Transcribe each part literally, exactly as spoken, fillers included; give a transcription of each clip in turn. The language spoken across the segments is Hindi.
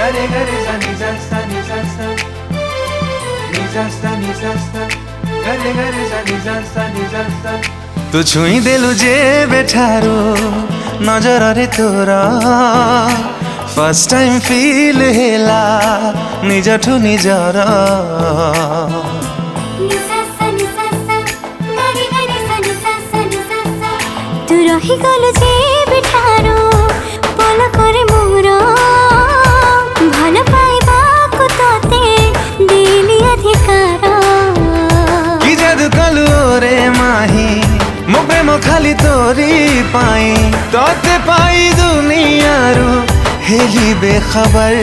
गरे गरे सा नि सा सा नि सा सा नि सा सा नि सा सा गरे गरे सा नि सा सा नि सा सा तू छुई देलु जे बेठारो नजर रे तोरा फर्स्ट टाइम फील हेला निजठु निजर तू रही गलु जे बेठारो पल करे मोर भल पाइबा को तोते दिली अधिकार कि जादू कलु रे माही मो प्रेम खाली तोरी पाई तोते पाई दुनियारू हेली बेखबर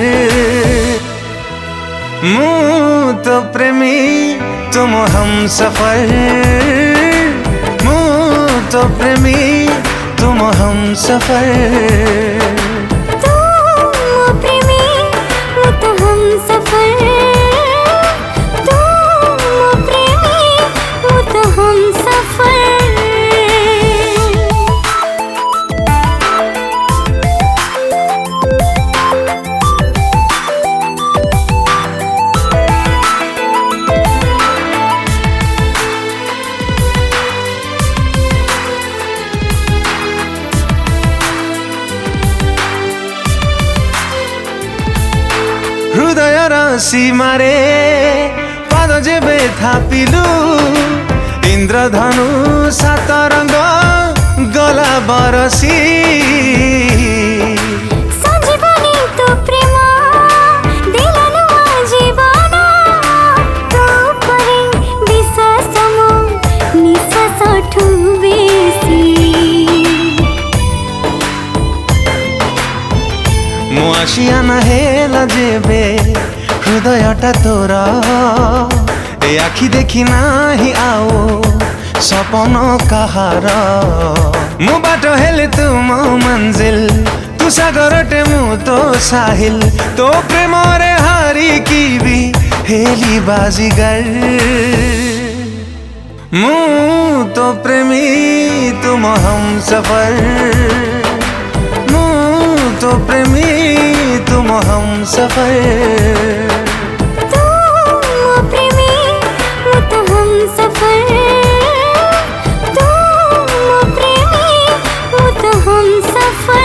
मु तो प्रेमी तुम हम सफर मु तो प्रेमी तुम हम सफर तू प्रेमी वो तो हम सफर तू प्रेमी वो तो हम सफर हृदय राशि मारे पाद जेबे थापिलु इंद्रधनु सात रंग गला बरसी संजीवनी तो प्रेम दिलानु जीवन तो परे विश्वास मो निश्वास ठु बेसी मो आशिया नहेला जेबे हृदयटा तोरा ए आखि देखि नाही आओ सपन कहार मु बाटो हेले तुम मंजिल तू सागरटे मु तो साहिल तो प्रेम रे हारी की भी हेली बाजीगर मु तो प्रेमी तुम हम सफर मु तो प्रेमी तुम हम सफर तू प्रेमी वो तो हम सफर तू प्रेमी वो तो हम सफर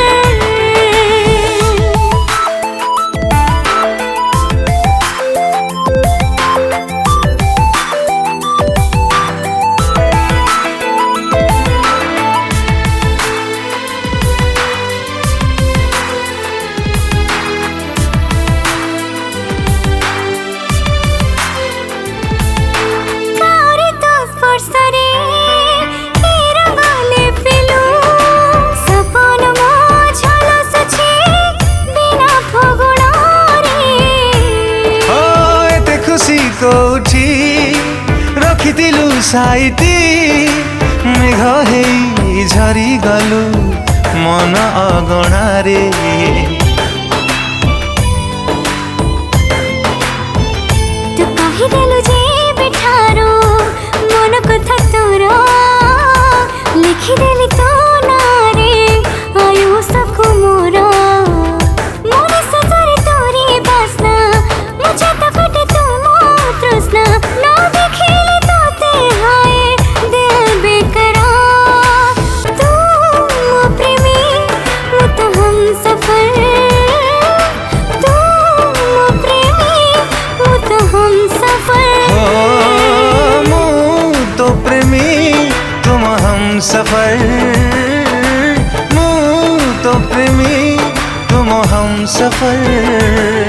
कोठी रखिथिलु साइती मेघ हेई झरी गलु मन अगणारे तू कहि देलु जे बेठारो मन कथा तोरा लिखि देली तो नारे आयो सखु मोरा मोरे सजरे तोरी बासना मुझे तो कटे तृष्णा ना देखिले तोते हाय दिल बेकरार तू प्रेमी वो तो हम सफर तू प्रेमी वो तो हम सफर हो मु तो प्रेमी तुम हम सफर मु तो प्रेमी तुम हम सफर।